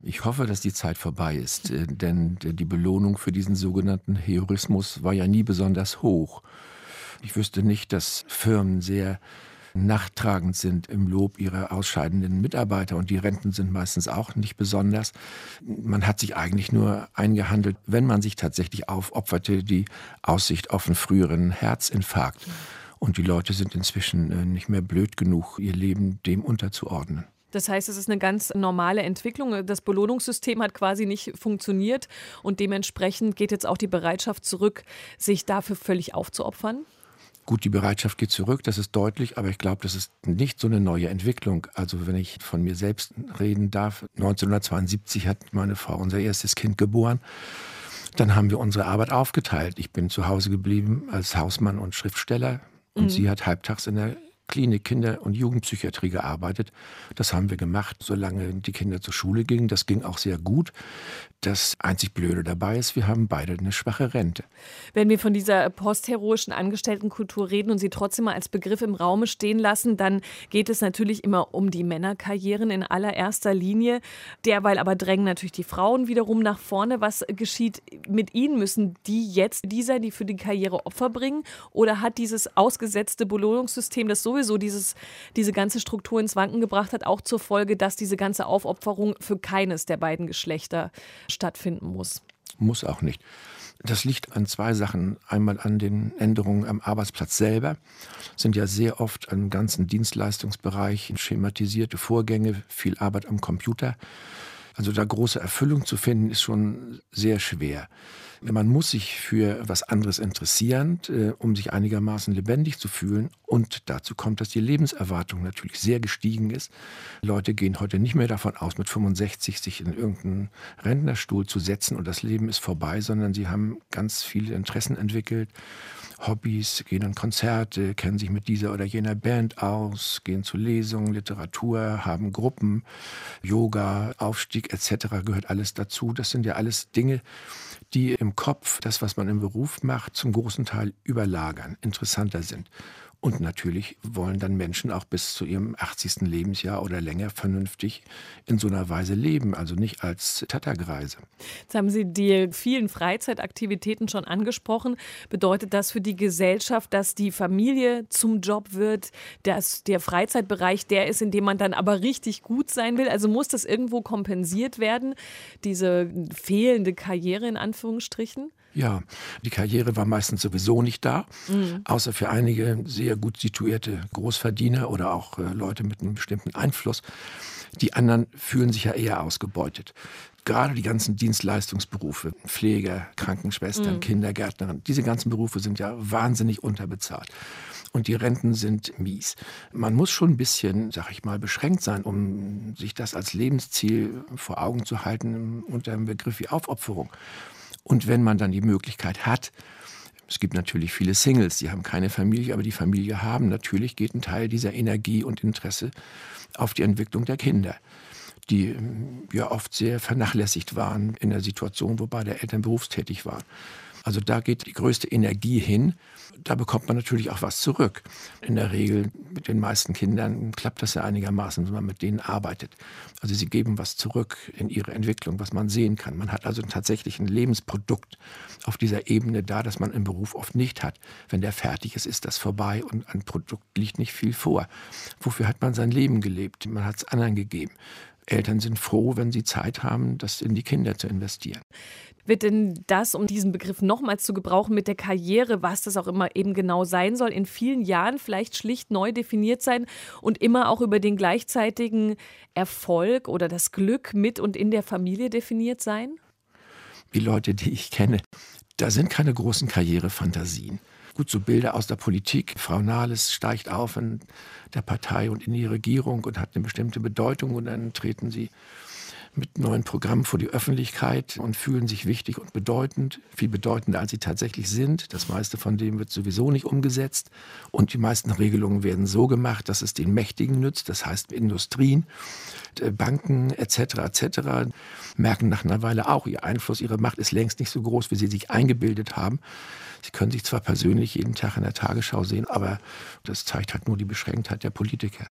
Ich hoffe, dass die Zeit vorbei ist, denn die Belohnung für diesen sogenannten Heroismus war ja nie besonders hoch. Ich wüsste nicht, dass Firmen sehr nachtragend sind im Lob ihrer ausscheidenden Mitarbeiter und die Renten sind meistens auch nicht besonders. Man hat sich eigentlich nur eingehandelt, wenn man sich tatsächlich aufopferte, die Aussicht auf einen früheren Herzinfarkt. Und die Leute sind inzwischen nicht mehr blöd genug, ihr Leben dem unterzuordnen. Das heißt, es ist eine ganz normale Entwicklung. Das Belohnungssystem hat quasi nicht funktioniert und dementsprechend geht jetzt auch die Bereitschaft zurück, sich dafür völlig aufzuopfern? Gut, die Bereitschaft geht zurück, das ist deutlich, aber ich glaube, das ist nicht so eine neue Entwicklung. Also wenn ich von mir selbst reden darf, 1972 hat meine Frau unser erstes Kind geboren. Dann haben wir unsere Arbeit aufgeteilt. Ich bin zu Hause geblieben als Hausmann und Schriftsteller und sie hat halbtags in der Klinik Kinder- und Jugendpsychiatrie gearbeitet. Das haben wir gemacht, solange die Kinder zur Schule gingen. Das ging auch sehr gut. Das einzig Blöde dabei ist, wir haben beide eine schwache Rente. Wenn wir von dieser postheroischen Angestelltenkultur reden und sie trotzdem mal als Begriff im Raume stehen lassen, dann geht es natürlich immer um die Männerkarrieren in allererster Linie. Derweil aber drängen natürlich die Frauen wiederum nach vorne. Was geschieht mit ihnen? Müssen die jetzt die sein, die für die Karriere Opfer bringen? Oder hat dieses ausgesetzte Belohnungssystem, das sowieso diese ganze Struktur ins Wanken gebracht hat, auch zur Folge, dass diese ganze Aufopferung für keines der beiden Geschlechter stattfinden muss? Muss auch nicht. Das liegt an zwei Sachen. Einmal an den Änderungen am Arbeitsplatz selber. Sind ja sehr oft im ganzen Dienstleistungsbereich schematisierte Vorgänge, viel Arbeit am Computer. Also da große Erfüllung zu finden, ist schon sehr schwer. Man muss sich für was anderes interessieren, um sich einigermaßen lebendig zu fühlen. Und dazu kommt, dass die Lebenserwartung natürlich sehr gestiegen ist. Leute gehen heute nicht mehr davon aus, mit 65 sich in irgendeinen Rentnerstuhl zu setzen und das Leben ist vorbei, sondern sie haben ganz viele Interessen entwickelt. Hobbys, gehen an Konzerte, kennen sich mit dieser oder jener Band aus, gehen zu Lesungen, Literatur, haben Gruppen, Yoga, Aufstieg etc. gehört alles dazu. Das sind ja alles Dinge, die im Kopf das, was man im Beruf macht, zum großen Teil überlagern, interessanter sind. Und natürlich wollen dann Menschen auch bis zu ihrem 80. Lebensjahr oder länger vernünftig in so einer Weise leben, also nicht als Tattergreise. Jetzt haben Sie die vielen Freizeitaktivitäten schon angesprochen. Bedeutet das für die Gesellschaft, dass die Familie zum Job wird, dass der Freizeitbereich der ist, in dem man dann aber richtig gut sein will? Also muss das irgendwo kompensiert werden, diese fehlende Karriere in Anführungsstrichen? Ja, die Karriere war meistens sowieso nicht da, außer für einige sehr gut situierte Großverdiener oder auch Leute mit einem bestimmten Einfluss. Die anderen fühlen sich ja eher ausgebeutet. Gerade die ganzen Dienstleistungsberufe, Pfleger, Krankenschwestern, Kindergärtnerin, diese ganzen Berufe sind ja wahnsinnig unterbezahlt. Und die Renten sind mies. Man muss schon ein bisschen, sag ich mal, beschränkt sein, um sich das als Lebensziel vor Augen zu halten unter dem Begriff wie Aufopferung. Und wenn man dann die Möglichkeit hat, es gibt natürlich viele Singles, die haben keine Familie, aber die Familie haben, natürlich geht ein Teil dieser Energie und Interesse auf die Entwicklung der Kinder, die ja oft sehr vernachlässigt waren in der Situation, wo beide Eltern berufstätig waren. Also da geht die größte Energie hin. Da bekommt man natürlich auch was zurück. In der Regel mit den meisten Kindern klappt das ja einigermaßen, wenn man mit denen arbeitet. Also sie geben was zurück in ihre Entwicklung, was man sehen kann. Man hat also tatsächlich ein Lebensprodukt auf dieser Ebene da, das man im Beruf oft nicht hat. Wenn der fertig ist, ist das vorbei und ein Produkt liegt nicht viel vor. Wofür hat man sein Leben gelebt? Man hat es anderen gegeben. Eltern sind froh, wenn sie Zeit haben, das in die Kinder zu investieren. Wird denn das, um diesen Begriff nochmals zu gebrauchen, mit der Karriere, was das auch immer eben genau sein soll, in vielen Jahren vielleicht schlicht neu definiert sein und immer auch über den gleichzeitigen Erfolg oder das Glück mit und in der Familie definiert sein? Die Leute, die ich kenne, da sind keine großen Karrierefantasien. Gut, so Bilder aus der Politik. Frau Nahles steigt auf in der Partei und in die Regierung und hat eine bestimmte Bedeutung und dann treten sie mit neuen Programmen vor die Öffentlichkeit und fühlen sich wichtig und bedeutend, viel bedeutender, als sie tatsächlich sind. Das meiste von dem wird sowieso nicht umgesetzt und die meisten Regelungen werden so gemacht, dass es den Mächtigen nützt, das heißt Industrien, Banken etc. merken nach einer Weile auch, ihr Einfluss, ihre Macht ist längst nicht so groß, wie sie sich eingebildet haben. Sie können sich zwar persönlich jeden Tag in der Tagesschau sehen, aber das zeigt halt nur die Beschränktheit der Politiker.